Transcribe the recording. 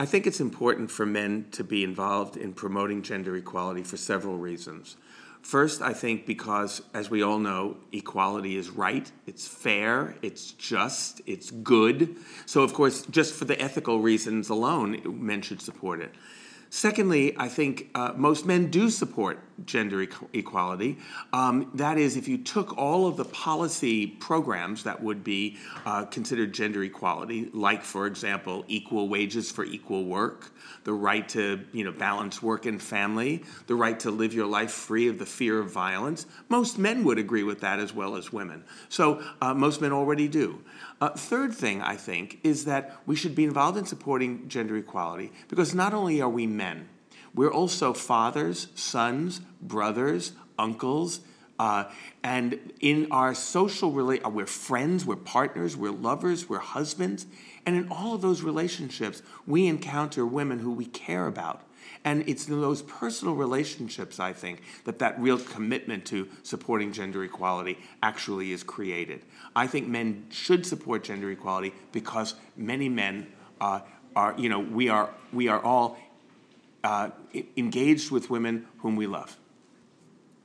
I think it's important for men to be involved in promoting gender equality for several reasons. First, I think because, as we all know, equality is right, it's fair, it's just, it's good. So, of course, just for the ethical reasons alone, men should support it. Secondly, I think most men do support gender equality. That is, if you took all of the policy programs that would be considered gender equality, like, for example, equal wages for equal work, the right to balance work and family, the right to live your life free of the fear of violence, most men would agree with that as well as women. So most men already do. Third thing, I think, is that we should be involved in supporting gender equality because not only are we men, we're also fathers, sons, brothers, uncles, and in our social we're friends, we're partners, we're lovers, we're husbands, and in all of those relationships, we encounter women who we care about. And it's in those personal relationships, I think, that real commitment to supporting gender equality actually is created. I think men should support gender equality because many men we are all engaged with women whom we love.